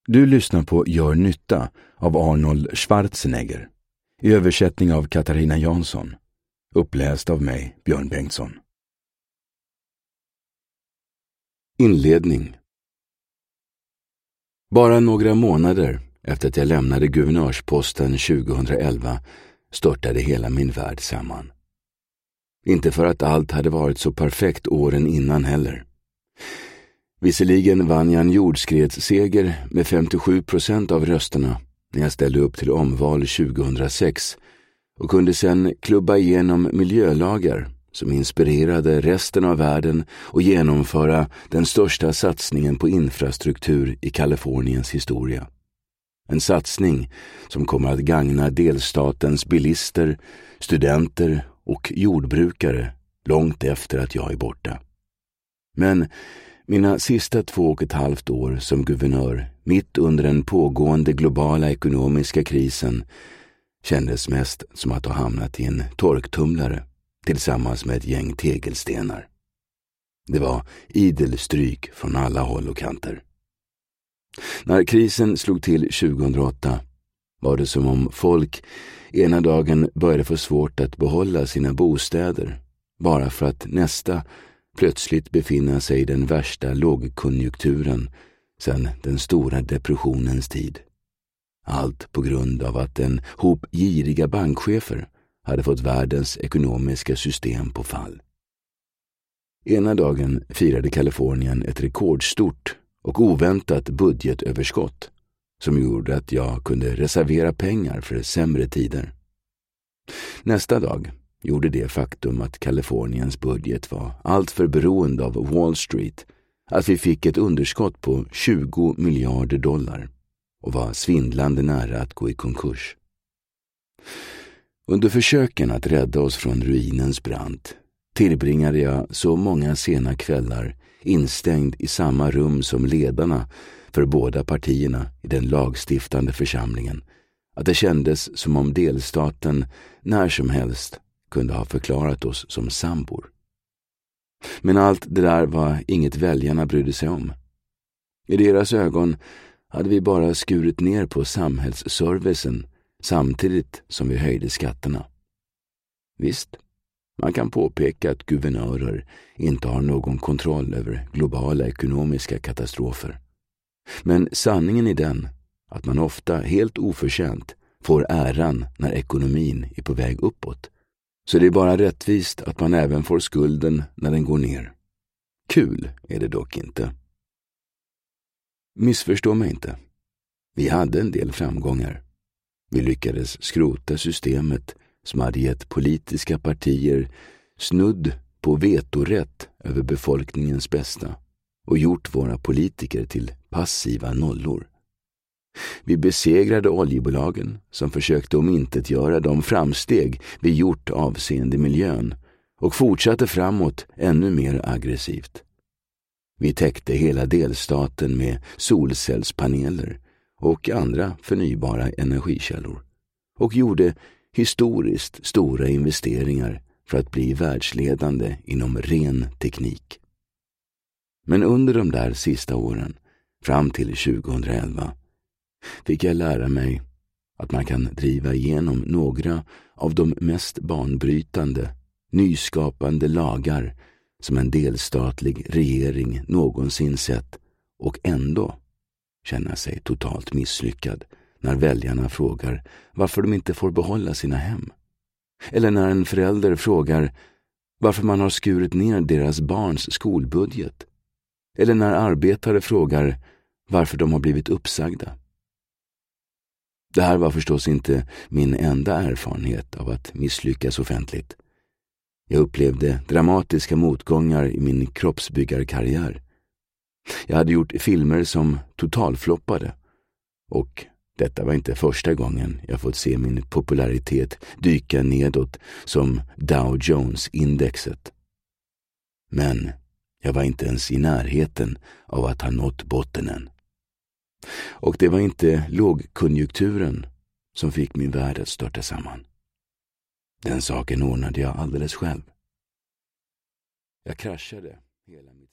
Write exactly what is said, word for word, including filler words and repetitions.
Du lyssnar på Gör nytta av Arnold Schwarzenegger. I översättning av Katarina Jansson. Uppläst av mig, Björn Bengtsson. Inledning. Bara några månader efter att jag lämnade guvernörsposten tjugohundraelva störtade hela min värld samman. Inte för att allt hade varit så perfekt åren innan heller. Visserligen vann jag en jordskredsseger med femtiosju procent av rösterna när jag ställde upp till omval tjugohundrasex och kunde sedan klubba igenom miljölagar som inspirerade resten av världen och genomföra den största satsningen på infrastruktur i Kaliforniens historia. En satsning som kommer att gagna delstatens bilister, studenter och jordbrukare långt efter att jag är borta. Men mina sista två och ett halvt år som guvernör, mitt under den pågående globala ekonomiska krisen, kändes mest som att ha hamnat i en torktumlare tillsammans med ett gäng tegelstenar. Det var idel stryk från alla håll och kanter. När krisen slog till tjugohundraåtta var det som om folk ena dagen började få svårt att behålla sina bostäder bara för att nästa plötsligt befinna sig i den värsta lågkonjunkturen sedan den stora depressionens tid. Allt på grund av att en hop giriga bankchefer hade fått världens ekonomiska system på fall. Ena dagen firade Kalifornien ett rekordstort och oväntat budgetöverskott som gjorde att jag kunde reservera pengar för sämre tider. Nästa dag gjorde det faktum att Kaliforniens budget var alltför beroende av Wall Street att vi fick ett underskott på tjugo miljarder dollar och var svindlande nära att gå i konkurs. Under försöken att rädda oss från ruinens brant tillbringade jag så många sena kvällar instängd i samma rum som ledarna för båda partierna i den lagstiftande församlingen att det kändes som om delstaten när som helst kunde ha förklarat oss som sambor. Men allt det där var inget väljarna brydde sig om. I deras ögon hade vi bara skurit ner på samhällsservicen samtidigt som vi höjde skatterna. Visst, man kan påpeka att guvernörer inte har någon kontroll över globala ekonomiska katastrofer. Men sanningen är den att man ofta helt oförtjänt får äran när ekonomin är på väg uppåt. Så det är bara rättvist att man även får skulden när den går ner. Kul är det dock inte. Missförstå mig inte. Vi hade en del framgångar. Vi lyckades skrota systemet som hade gett politiska partier snudd på vetorätt över befolkningens bästa och gjort våra politiker till passiva nollor. Vi besegrade oljebolagen som försökte omintetgöra de framsteg vi gjort avseende miljön och fortsatte framåt ännu mer aggressivt. Vi täckte hela delstaten med solcellspaneler och andra förnybara energikällor och gjorde historiskt stora investeringar för att bli världsledande inom ren teknik. Men under de där sista åren, fram till tjugohundraelva, fick jag lära mig att man kan driva igenom några av de mest banbrytande, nyskapande lagar som en delstatlig regering någonsin sett och ändå känna sig totalt misslyckad när väljarna frågar varför de inte får behålla sina hem. Eller när en förälder frågar varför man har skurit ner deras barns skolbudget. Eller när arbetare frågar varför de har blivit uppsagda. Det här var förstås inte min enda erfarenhet av att misslyckas offentligt. Jag upplevde dramatiska motgångar i min kroppsbyggarkarriär. Jag hade gjort filmer som totalfloppade och detta var inte första gången jag fått se min popularitet dyka nedåt som Dow Jones-indexet. Men jag var inte ens i närheten av att ha nått botten än. Och det var inte lågkonjunkturen som fick min värld att störta samman. Den saken ordnade jag alldeles själv. Jag kraschade hela min